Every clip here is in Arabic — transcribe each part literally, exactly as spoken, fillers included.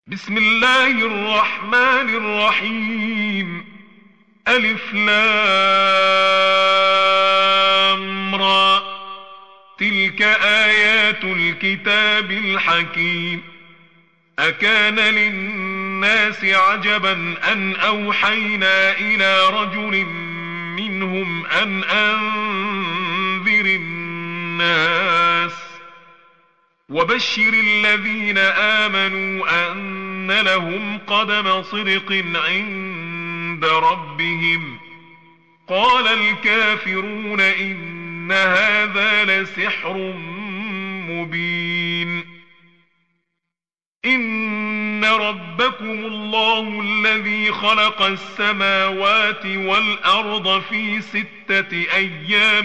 بسم الله الرحمن الرحيم. ألف لام را. تلك آيات الكتاب الحكيم. أكان للناس عجبا أن أوحينا إلى رجل منهم أن أنذر الناس وبشر الذين آمنوا أن لهم قدم صدق عند ربهم. قال الكافرون إن هذا لسحر مبين. إن ربكم الله الذي خلق السماوات والأرض في ستة أيام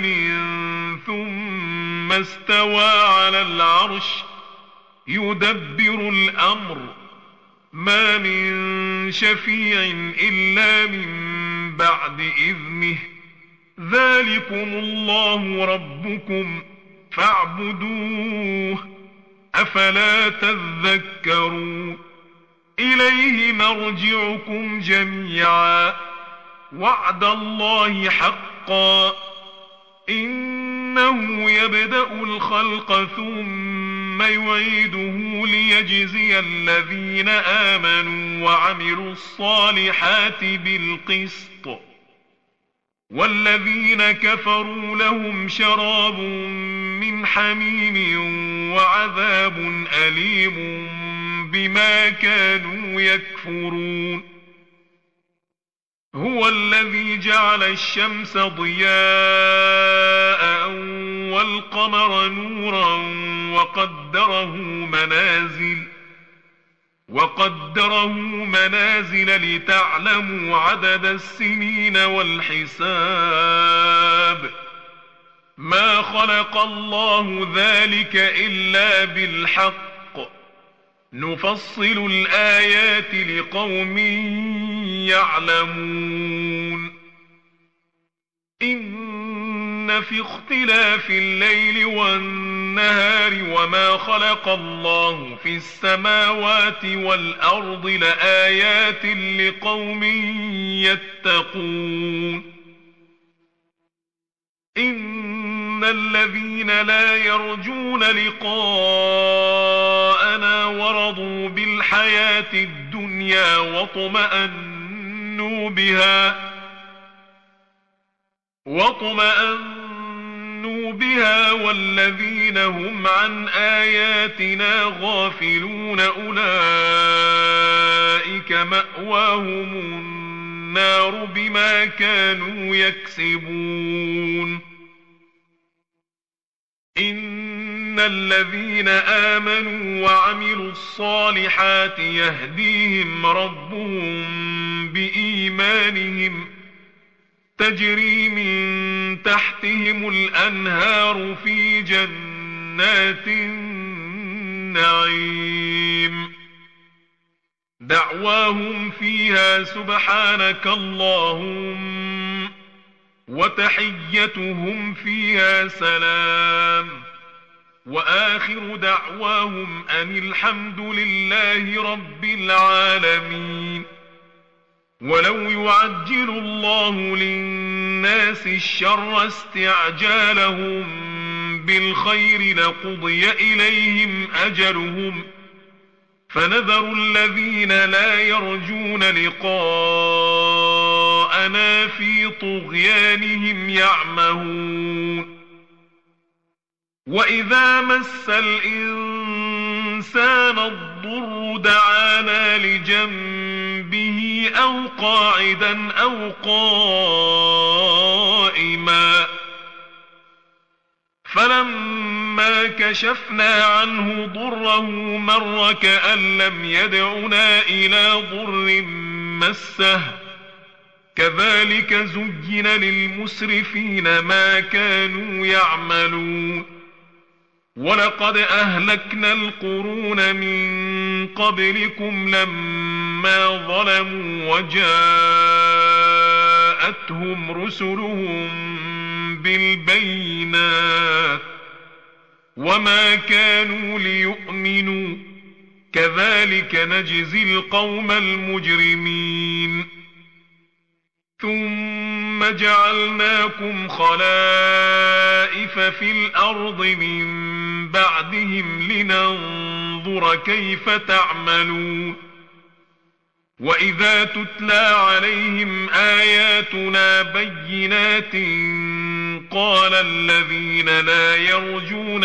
ثم استوى على العرش يدبر الأمر ما من شفيع إلا من بعد إذنه. ذلكم الله ربكم فاعبدوه أفلا تذكرون. إليه مرجعكم جميعا وعد الله حقا إنه يبدأ الخلق ثم يعيده ليجزي الذين آمنوا وعملوا الصالحات بالقسط والذين كفروا لهم شراب من حميم وعذاب أليم بما كانوا يكفرون. هو الذي جعل الشمس ضياء والقمر نورا وقدره منازل وقدره منازل لتعلموا عدد السنين والحساب. ما خلق الله ذلك إلا بالحق نفصل الآيات لقوم يعلمون. إن في اختلاف الليل والنهار وما خلق الله في السماوات والأرض لآيات لقوم يتقون. إن الذين لا يرجون لقاءنا ورضوا بالحياة الدنيا واطمأنوا بها واطمأنوا بها والذين هم عن آياتنا غافلون أولئك مأواهم النار بما كانوا يكسبون. إن الذين آمنوا وعملوا الصالحات يهديهم ربهم بإيمانهم تجري من تحتهم الأنهار في جنات النعيم. دعواهم فيها سبحانك اللهم وتحيتهم فيها سلام وآخر دعواهم أن الحمد لله رب العالمين. ولو يعجل الله للناس الشر استعجالهم بالخير لقضي إليهم أجلهم فنذر الذين لا يرجون لقاءنا في طغيانهم يعمهون. وإذا مس الإنسان الضر دعانا لجنبه أو قاعدا أو قائما فلما كشفنا عنه ضره مر كأن لم يدعنا إلى ضر مسه. كذلك زين للمسرفين ما كانوا يعملون. ولقد أهلكنا القرون من قبلكم لما ظلموا وجاءتهم رسلهم بالبينات وما كانوا ليؤمنوا كذلك نجزي القوم المجرمين ثم جعلناكم خلائف في الأرض من بعدهم لننظر كيف تعملون وإذا تتلى عليهم آياتنا بينات قال الذين لا يرجون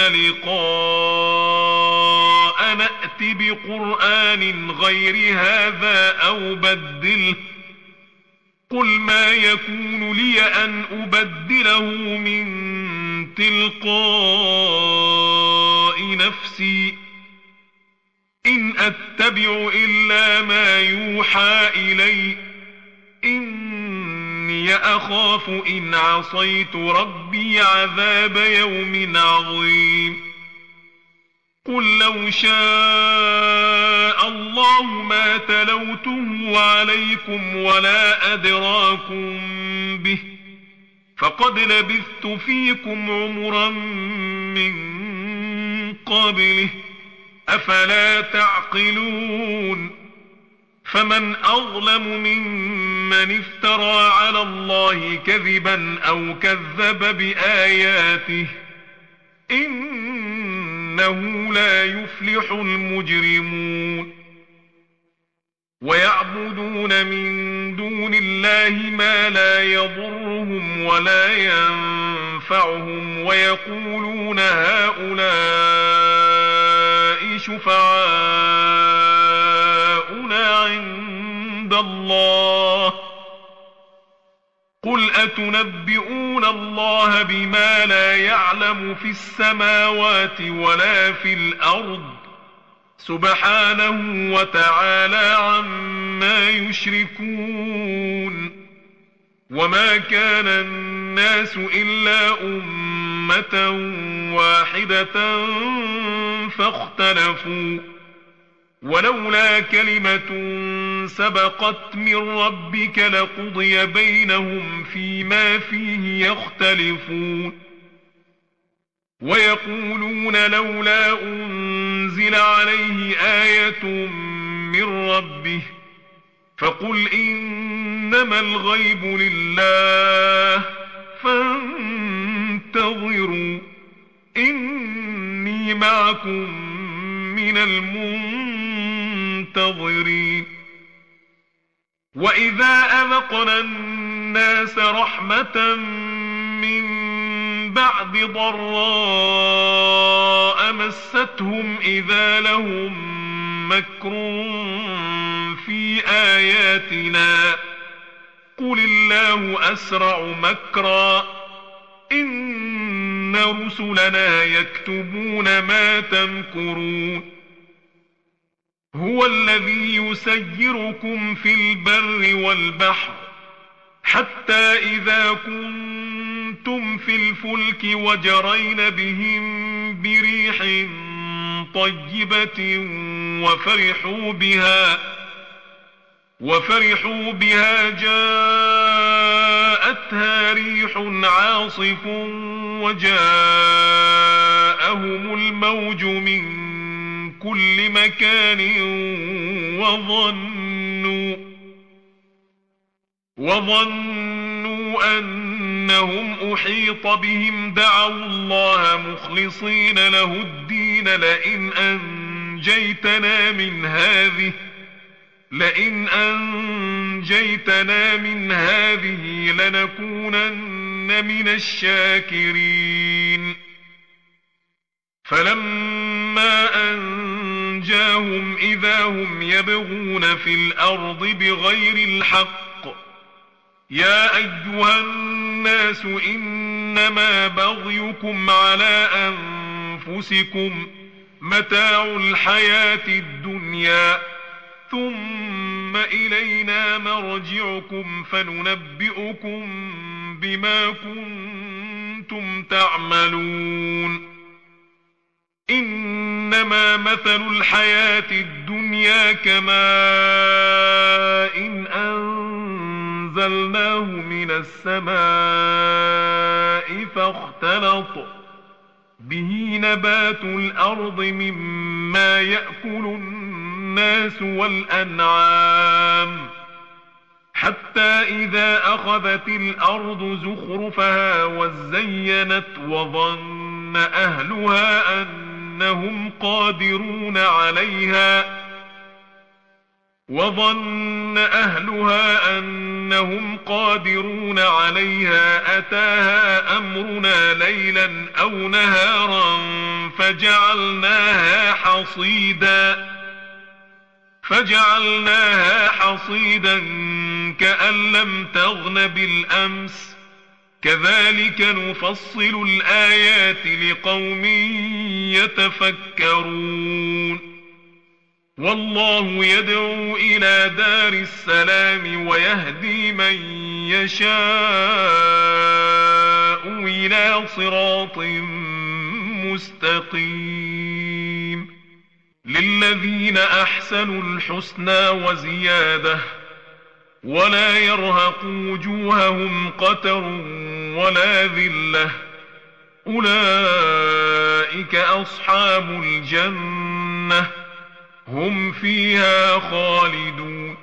لقاء نأت بقرآن غير هذا أو بدله قل ما يكون لي أن أبدله من تلقاء نفسي إن أتبع إلا ما يوحى إلي إني أخاف إن عصيت ربي عذاب يوم عظيم قل لو شاء الله ما تلوته عليكم ولا أدراكم به فقد لبثت فيكم عمرا من قبله أفلا تعقلون فمن أظلم ممن افترى على الله كذبا أو كذب بآياته إنه لا يفلح المجرمون ويعبدون من دون الله ما لا يضرهم ولا ينفعهم ويقولون هؤلاء شفعاؤنا عند الله قل أتنبئون الله بما لا يعلم في السماوات ولا في الأرض سبحانه وتعالى عما يشركون وما كان الناس إلا أمة واحدة فاختلفوا ولولا كلمة سبقت من ربك لقضي بينهم فيما فيه يختلفون ويقولون لولا أنزل عليه آية من ربه فقل إنما الغيب لله فانتظروا إني معكم من المنتظرين وإذا أذقنا الناس رحمة من بعد ضراء مستهم إذا لهم مكر في آياتنا قل الله أسرع مكرا إن رسلنا يكتبون ما تمكرون هو الذي يسيركم في البر والبحر حتى إذا كنتم في الفلك وجرين بهم بريح طيبة وفرحوا بها وفرحوا بها جاءتها ريح عاصف وجاءهم الموج من كل مكان وظنوا وظنوا أنهم أحيط بهم دعوا الله مخلصين له الدين لئن أنجيتنا من هذه لئن أنجيتنا من هذه لنكونن من الشاكرين فلما أنجاهم إذا هم يبغون في الأرض بغير الحق يا أيها الناس إنما بغيكم على أنفسكم متاع الحياة الدنيا ثم إلينا مرجعكم فننبئكم بما كنتم تعملون إنما مثل الحياة الدنيا كماء إن أنزلناه من السماء فاختلط به نبات الأرض مما يأكل الناس الناس والأنعام حتى إذا أخذت الأرض زخرفها وزينت وظن أهلها أنهم قادرون عليها وظن أهلها أنهم قادرون عليها أتاها أمرنا ليلا أو نهارا فجعلناها حصيدا فجعلناها حصيدا كأن لم تغن بالأمس كذلك نفصل الآيات لقوم يتفكرون والله يدعو إلى دار السلام ويهدي من يشاء إلى صراط مستقيم للذين أحسنوا الحسنى وزيادة ولا يرهق وجوههم قتر ولا ذلة أولئك أصحاب الجنة هم فيها خالدون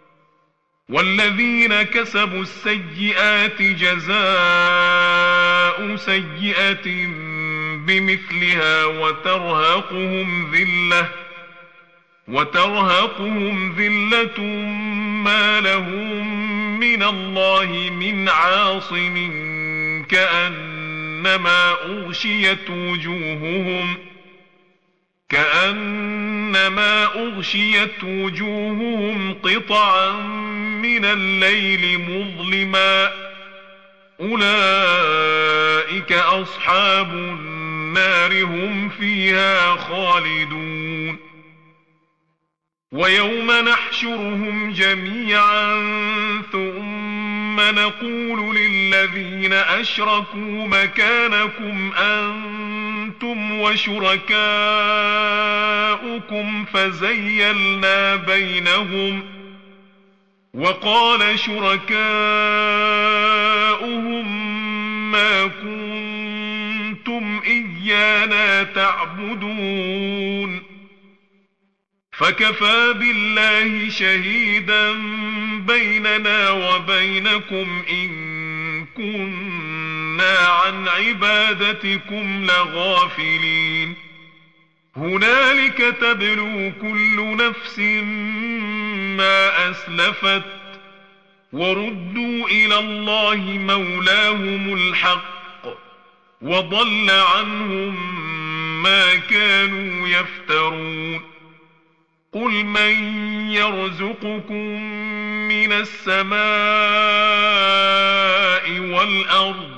والذين كسبوا السيئات جزاء سيئة بمثلها وترهقهم ذلة وترهقهم ذلة ما لهم من الله من عاصم كأنما أغشيت وجوههم كأنما أغشيت وجوههم قطعا من الليل مظلما أولئك أصحاب النار هم فيها خالدون ويوم نحشرهم جميعا ثم نقول للذين أشركوا مكانكم أنتم وشركاؤكم فزيلنا بينهم وقال شركاؤهم ما كنتم إيانا تعبدون فكفى بالله شهيدا بيننا وبينكم إن كنا عن عبادتكم لغافلين هنالك تبلو كل نفس ما أسلفت وردوا إلى الله مولاهم الحق وضل عنهم ما كانوا يفترون قل من يرزقكم من السماء والأرض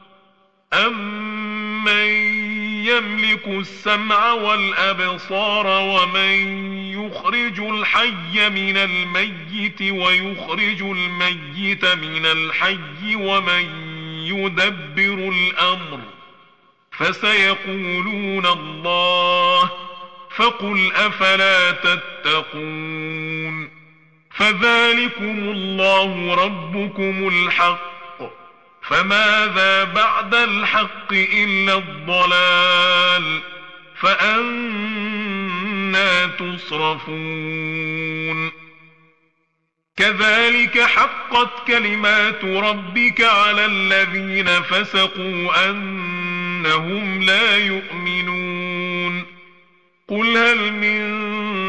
أم من يملك السمع والأبصار ومن يخرج الحي من الميت ويخرج الميت من الحي ومن يدبر الأمر فسيقولون الله فقل أفلا تتقون فذلكم الله ربكم الحق فماذا بعد الحق إلا الضلال فأنى تصرفون كذلك حقت كلمات ربك على الذين فسقوا أنهم لا يؤمنون قل هل من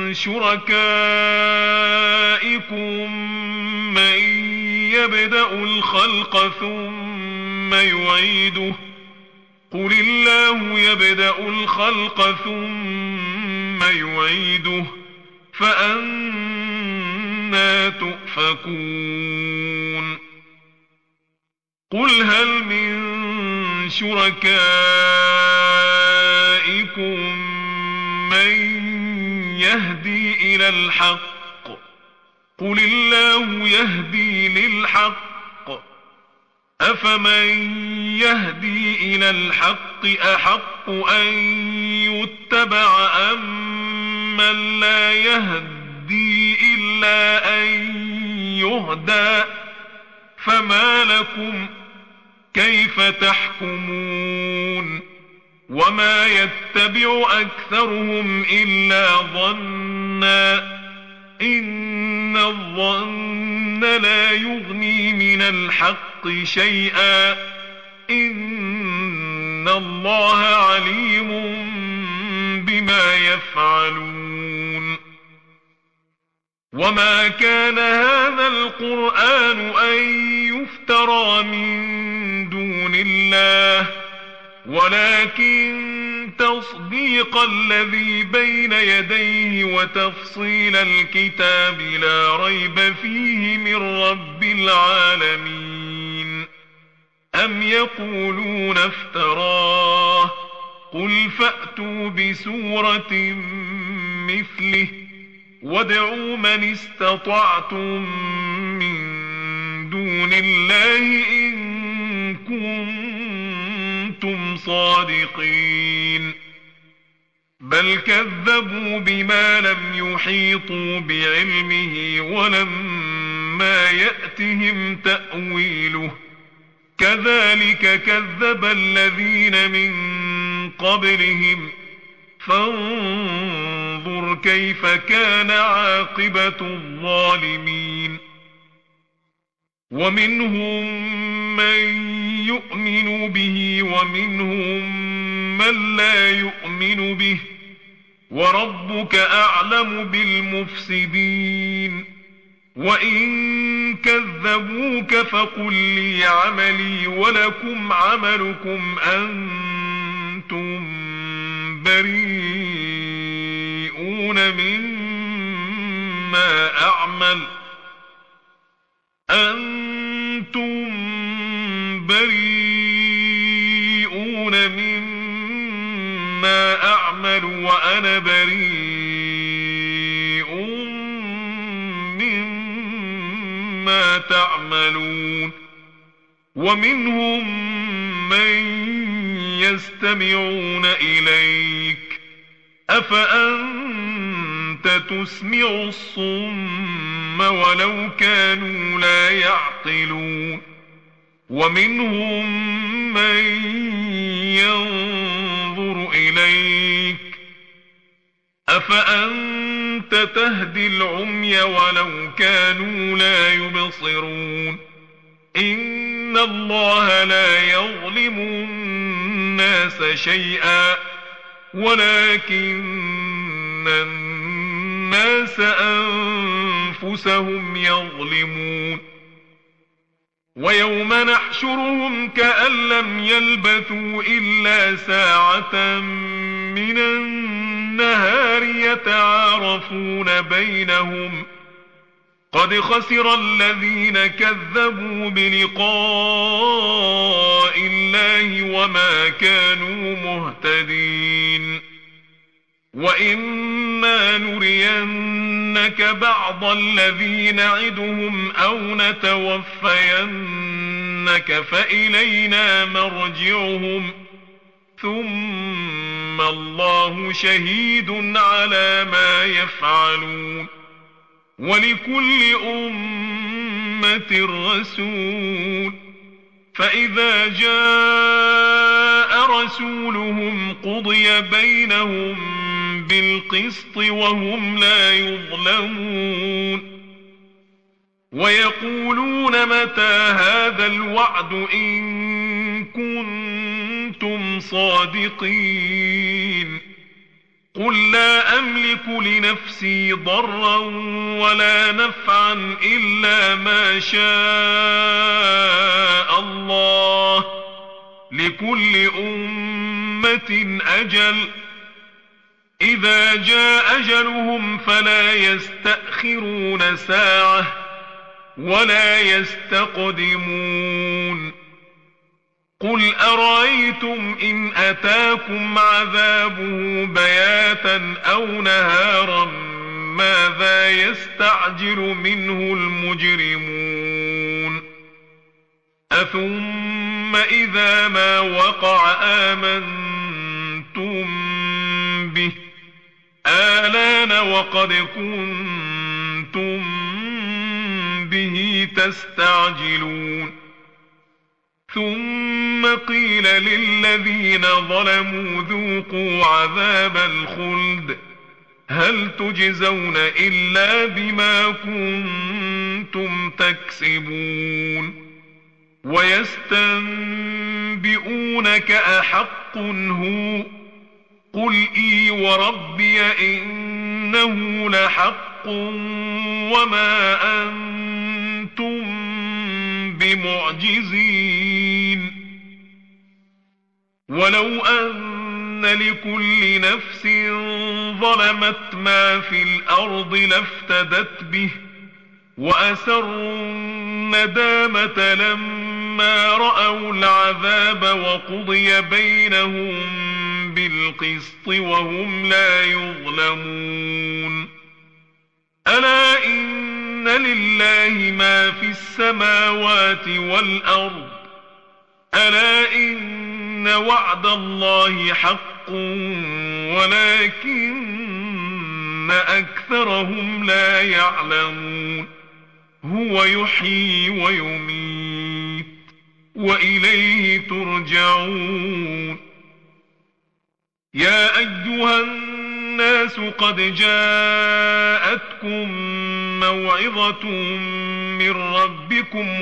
شركائكم من يبدأ الخلق ثم يعيده قل الله يبدأ الخلق ثم يعيده فأنى تؤفكون قل هل من شركائكم من يهدي إلى الحق قل الله يهدي للحق أفمن يهدي إلى الحق أحق أن يتبع أم من لا يهدي إلا أن يهدى فما لكم كيف تحكمون وما يتبع أكثرهم إلا ظنّا إن الظن لا يغني من الحق شيئا إن الله عليم بما يفعلون وما كان هذا القرآن أن يفترى من دون الله ولكن تصديق الذي بين يديه وتفصيل الكتاب لا ريب فيه من رب العالمين أم يقولون افتراه قل فأتوا بسورة مثله وادعوا من استطعتم من دون الله إن كنتم صادقين بل كذبوا بما لم يحيطوا بعلمه ولما يأتهم تأويله كذلك كذب الذين من قبلهم فانظر كيف كان عاقبة الظالمين ومنهم من يؤمن به ومنهم من لا يؤمن به وربك أعلم بالمفسدين وإن كذبوك فقل لي عملي ولكم عملكم أنتم بريئون مما أعمل أنتم بريئون مما أعمل وأنا بريء مما تعملون ومنهم من يستمعون إليك أفأنت تسمع الصم ولو كانوا لا يعقلون ومنهم من ينظر إليك أفأنت تهدي العمي ولو كانوا لا يبصرون إن الله لا يظلم الناس شيئا ولكن الناس أنفسهم يظلمون ويوم نحشرهم كأن لم يلبثوا إلا ساعة من النهار يتعارفون بينهم قد خسر الذين كذبوا بلقاء الله وما كانوا مهتدين وإما نرينك بعض الذي نعدهم أو نتوفينك فإلينا مرجعهم ثم الله شهيد على ما يفعلون ولكل أمة رسول فإذا جاء رسولهم قضي بينهم بالقسط وهم لا يظلمون ويقولون متى هذا الوعد إن كنتم صادقين قل لا أملك لنفسي ضرا ولا نفعا إلا ما شاء الله لكل أمة أجل إذا جاء أجلهم فلا يستأخرون ساعة ولا يستقدمون قل أرأيتم إن أتاكم عذابه بياتا أو نهارا ماذا يستعجل منه المجرمون أثم إذا ما وقع آمنتم به آلان وقد كنتم به تستعجلون ثم قيل للذين ظلموا ذوقوا عذاب الخلد هل تجزون إلا بما كنتم تكسبون ويستنبئونك أحق هو قل إي وربي إنه لحق وما أنتم بمعجزين ولو أن لكل نفس ظلمت ما في الأرض لافتدت به وأسروا الندامة لما رأوا العذاب وقضي بينهم بالقسط وهم لا يظلمون ألا إن لله ما في السماوات والأرض ألا إن وعد الله حق ولكن أكثرهم لا يعلمون هو يحيي ويميت وإليه ترجعون يا أيها الناس قد جاءتكم موعظة من ربكم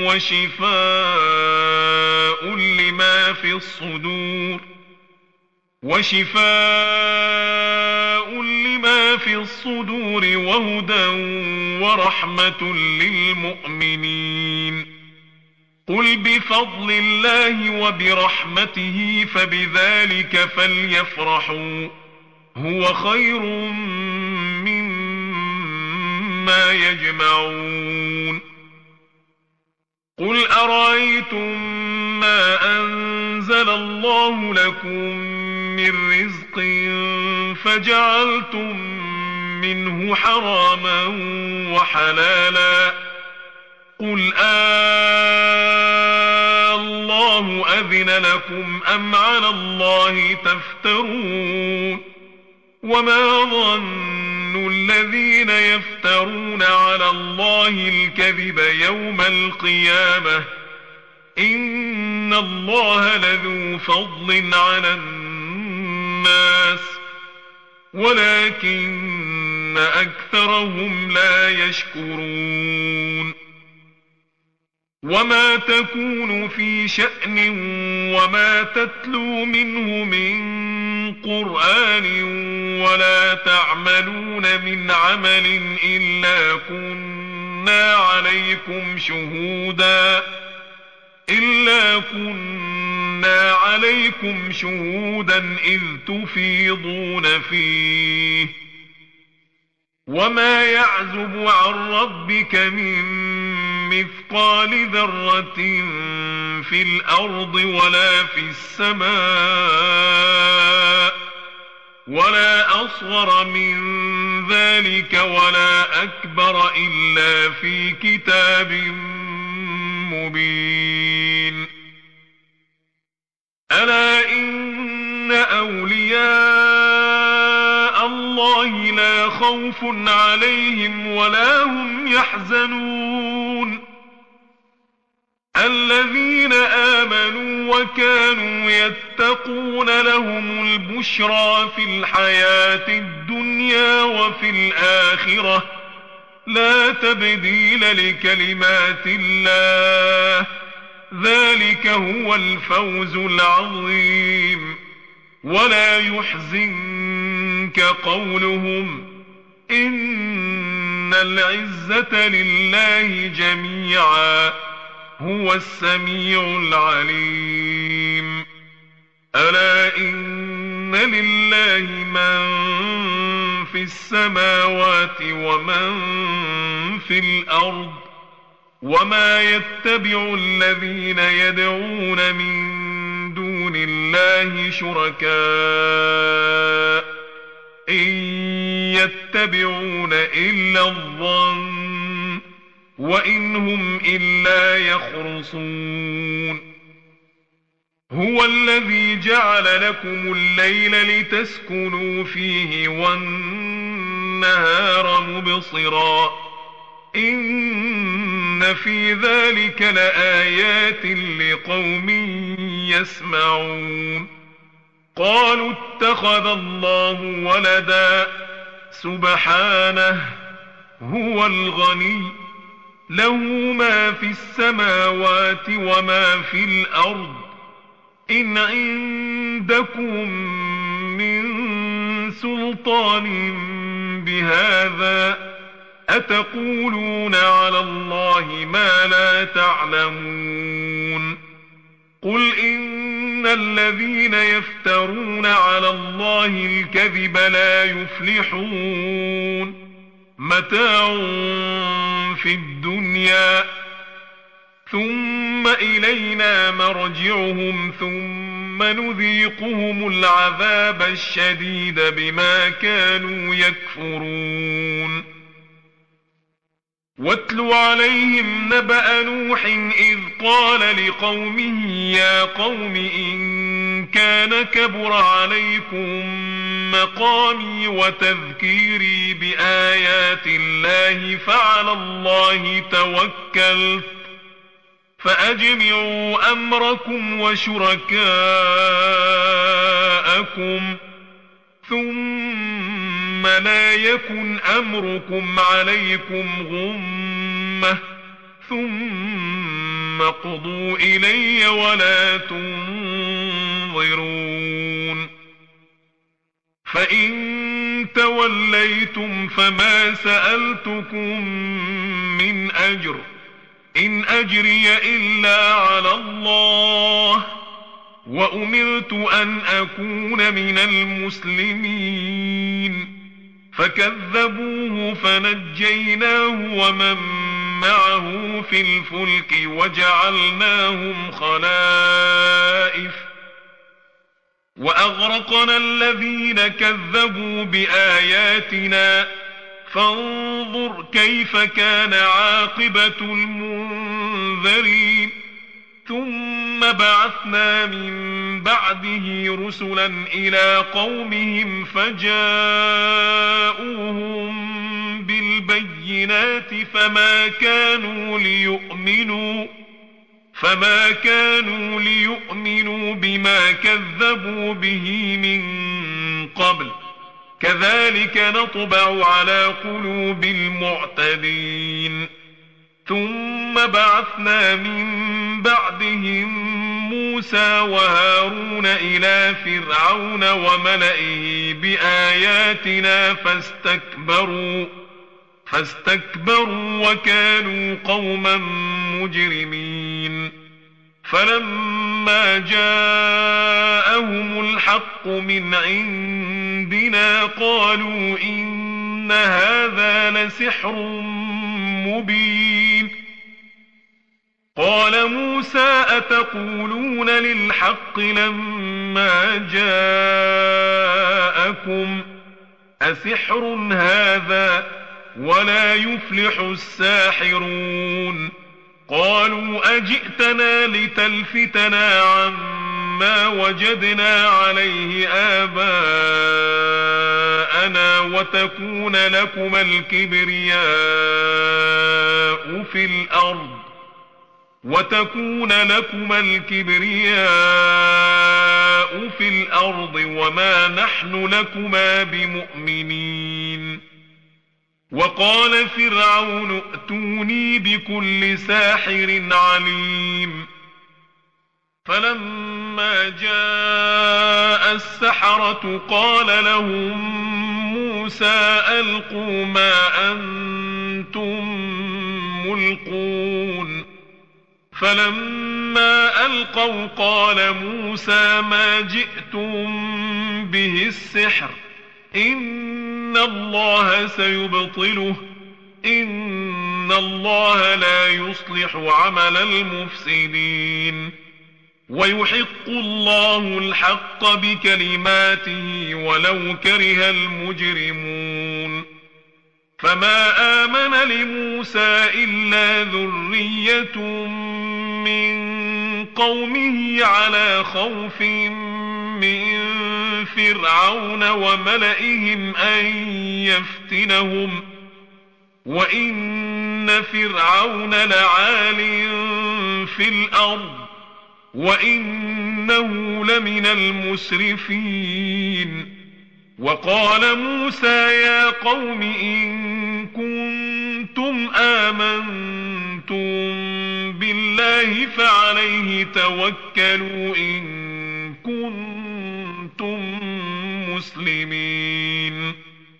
وشفاء لما في الصدور وشفاء لما في الصدور وهدى ورحمة للمؤمنين قل بفضل الله وبرحمته فبذلك فليفرحوا هو خير مما يجمعون قل أرأيتم ما أنزل الله لكم من رزق فجعلتم منه حراما وحلالا قل آه الله أذن لكم أم على الله تفترون وما ظن الذين يفترون على الله الكذب يوم القيامة إن الله لذو فضل على الناس ولكن أكثرهم لا يشكرون وما تكون في شأن وما تتلو منه من قرآن ولا تعملون من عمل إلا كنا عليكم شهودا إلا كنا عليكم شهودا إذ تفيضون فيه وما يعزب عن ربك من مثقال ذرة في الأرض ولا في السماء ولا أصغر من ذلك ولا أكبر إلا في كتاب مبين ألا إن أولياء الله لا خوف عليهم ولا هم يحزنون الذين آمنوا وكانوا يتقون لهم البشرى في الحياة الدنيا وفي الآخرة لا تبديل لكلمات الله ذلك هو الفوز العظيم ولا يحزنك قولهم إن العزة لله جميعا هو السميع العليم ألا إن لله من في السماوات ومن في الأرض وما يتبع الذين يدعون من دون الله شركاء إن يتبعون إلا الظن وإن هم إلا يخرصون هو الذي جعل لكم الليل لتسكنوا فيه والنهار مبصرا إن في ذلك لآيات لقوم يسمعون قالوا اتخذ الله ولدا سبحانه هو الغني له ما في السماوات وما في الأرض إن عندكم من سلطان بهذا أتقولون على الله ما لا تعلمون قل إن الذين يفترون على الله الكذب لا يفلحون متاع في الدنيا ثم إلينا مرجعهم ثم نذيقهم العذاب الشديد بما كانوا يكفرون واتل عليهم نبأ نوح إذ قال لقومه يا قوم إن كان كبر عليكم مقامي وتذكيري بآيات الله فعلى الله توكلت فأجمعوا أمركم وشركاءكم ثم لا يكن أمركم عليكم غمة ثم اقضوا إلي ولا تنظرون فإن توليتم فما سألتكم من أجر إن أجري إلا على الله وأمرت أن أكون من المسلمين فكذبوه فنجيناه ومن معه في الفلك وجعلناهم خلائف وأغرقنا الذين كذبوا بآياتنا فانظر كيف كان عاقبة المنذرين ثم بعثنا من بعده رسلا إلى قومهم فجاءوهم بالبينات فما كانوا ليؤمنوا فما كانوا ليؤمنوا بما كذبوا به من قبل كذلك نطبع على قلوب المعتدين ثم بعثنا من بعدهم موسى وهارون إلى فرعون وملئه بآياتنا فاستكبروا فاستكبروا وكانوا قوما مجرمين فلما جاءهم الحق من عندنا قالوا إن هذا لسحر مبين قال موسى أتقولون للحق لما جاءكم أسحر هذا ولا يفلح الساحرون قالوا أجئتنا لتلفتنا عما وجدنا عليه آباءنا وتكون لكما الكبرياء في الأرض وتكون لكما الكبرياء في الأرض وما نحن لكما بمؤمنين وقال فرعون ائتوني بكل ساحر عليم فلما جاء السحرة قال لهم موسى ألقوا ما أنتم ملقون فلما ألقوا قال موسى ما جئتم به السحر إن الله سيبطله إن الله لا يصلح عمل المفسدين ويحق الله الحق بكلماته ولو كره المجرمون فما آمن لموسى إلا ذرية من قومه على خوف من فرعون وملئهم أن يفتنهم وإن فرعون لعال في الأرض وإنه لمن المسرفين وقال موسى يا قوم إن كنتم آمنتم بالله فعليه توكلوا إن كنتم مسلمين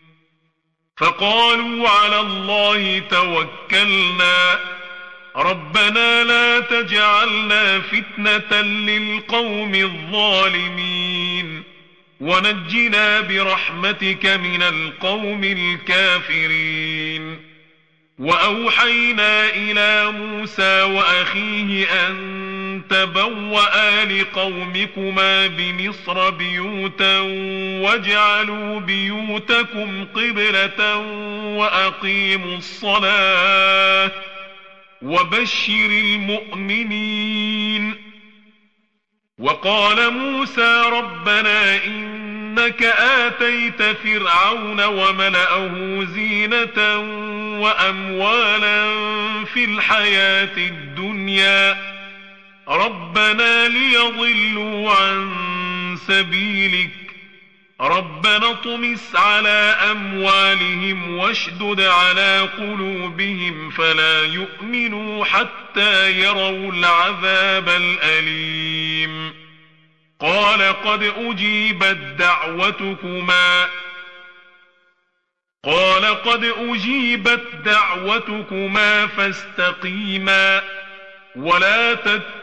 فقالوا على الله توكلنا ربنا لا تجعلنا فتنة للقوم الظالمين ونجنا برحمتك من القوم الكافرين وأوحينا إلى موسى وأخيه أن تبوأ لقومكما بمصر بيوتا واجعلوا بيوتكم قبلة وأقيموا الصلاة وبشر المؤمنين وقال موسى ربنا إنك آتيت فرعون وملأه زينة وأموالا في الحياة الدنيا ربنا ليضلوا عن سبيلك ربنا اطمس على أموالهم واشدد على قلوبهم فلا يؤمنوا حتى يروا العذاب الأليم قال قد أجيبت دعوتكما قال قد أجيبت دعوتكما فاستقيما ولا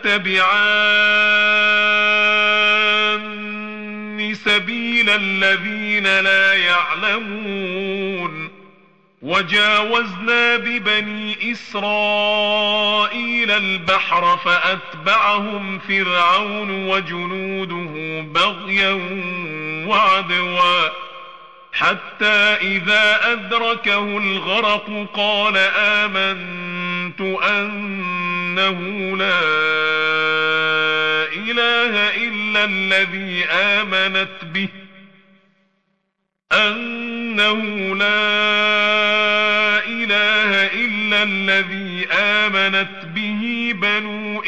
تتبعان سبيل الذين لا يعلمون وجاوزنا ببني إسرائيل البحر فأتبعهم فرعون وجنوده بغيا وعدوا حتى إذا أدركه الغرق قال آمنت أنه لا إله إلا الذي آمنت به أنه لا إله إلا الذي آمنت به بنو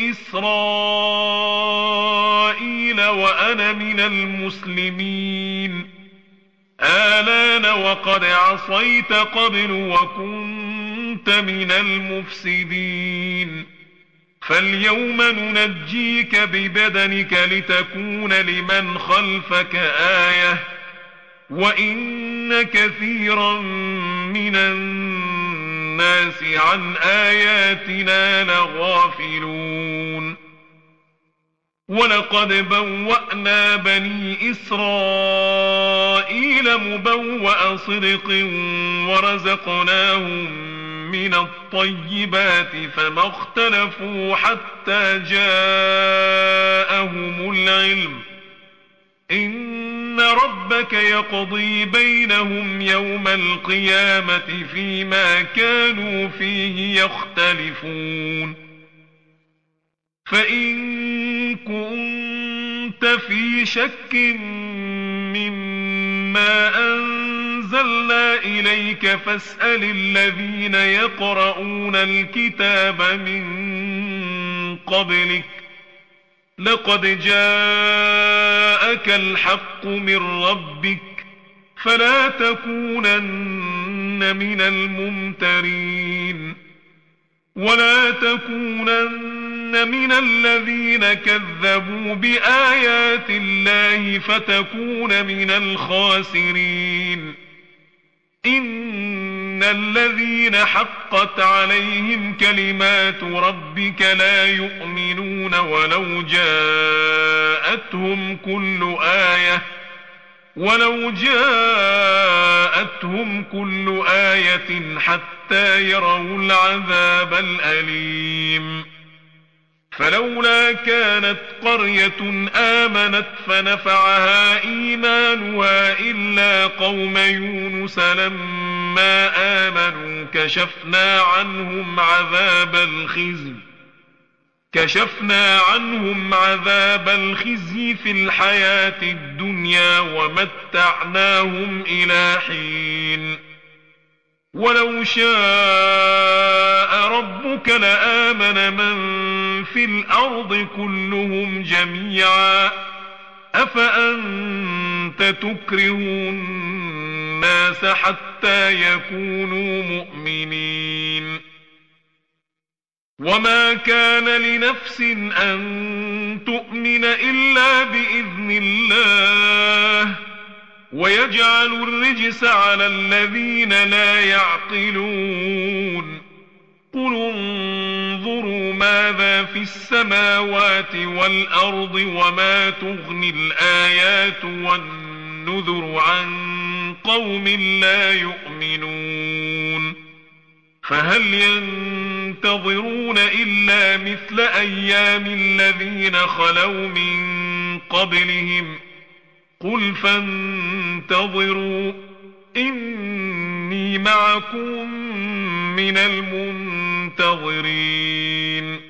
إسرائيل وأنا من المسلمين آلان وقد عصيت قبل وكنت من المفسدين فاليوم ننجيك ببدنك لتكون لمن خلفك آية وإن كثيرا من الناس عن آياتنا لغافلون ولقد بوأنا بني إسرائيل مبوأ صدق ورزقناهم من الطيبات فما اختلفوا حتى جاءهم العلم إن ربك يقضي بينهم يوم القيامة فيما كانوا فيه يختلفون فإن كنت في شك مما أنزلنا إليك فاسأل الذين يقرؤون الكتاب من قبلك لقد جاءك الحق من ربك فلا تكونن من الممترين ولا تكونن من الذين كذبوا بآيات الله فتكون من الخاسرين إن الذين حقت عليهم كلمات ربك لا يؤمنون ولو جاءتهم كل آية ولو جاءتهم كل آية حتى يروا العذاب الأليم فلولا كانت قرية آمنت فنفعها إيمانها إلا قوم يونس لما آمنوا كشفنا عنهم عذاب الخزي كشفنا عنهم عذاب الخزي في الحياة الدنيا ومتعناهم إلى حين ولو شاء ربك لآمن من في الأرض كلهم جميعا أفأنت كنت تكره الناس حتى يكونوا مؤمنين وما كان لنفس أن تؤمن إلا بإذن الله ويجعل الرجس على الذين لا يعقلون قل انظروا ماذا في السماوات والأرض وما تغني الآيات والنذر عن قوم لا يؤمنون فهل ينتظرون إلا مثل أيام الذين خلوا من قبلهم قل فانتظروا إني معكم من المنتظرين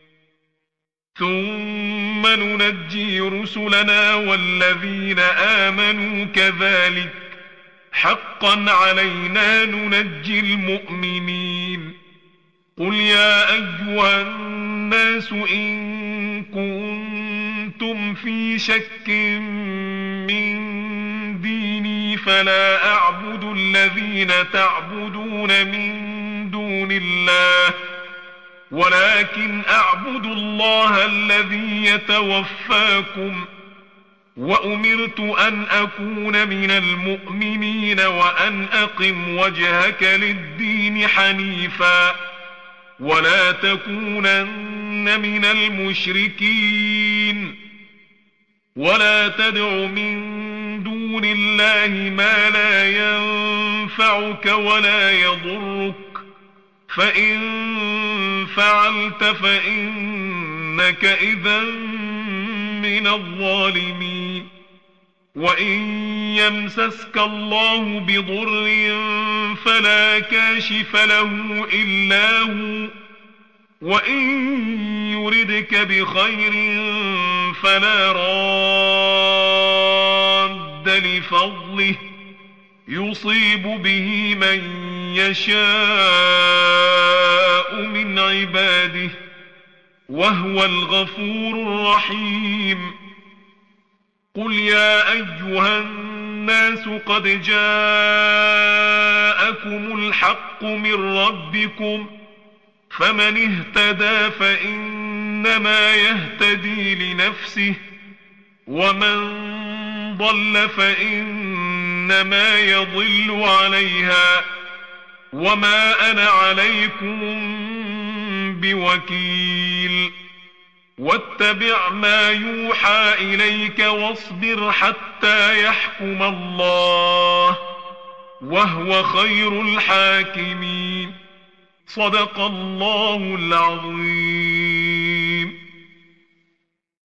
ثم ننجي رسلنا والذين آمنوا كذلك حقا علينا ننجي المؤمنين قل يا أيها الناس إن كنتم في شك من ديني فلا أعبد الذين تعبدون من دون الله ولكن أعبد الله الذي يتوفاكم وأمرت أن أكون من المؤمنين وأن أقم وجهك للدين حنيفا ولا تكونن من المشركين ولا تدع من دون الله ما لا ينفعك ولا يضرك فإن فعلت فإنك إذا من الظالمين وإن يمسسك الله بضر فلا كاشف له إلا هو وإن يردك بخير فلا راد لفضله يصيب به من يشاء من عباده وهو الغفور الرحيم قل يا أيها الناس قد جاءكم الحق من ربكم فمن اهتدى فإنما يهتدي لنفسه ومن ضل فإنما يضل عليها وما أنا عليكم بوكيل واتبع ما يوحى إليك واصبر حتى يحكم الله وهو خير الحاكمين صدق الله العظيم.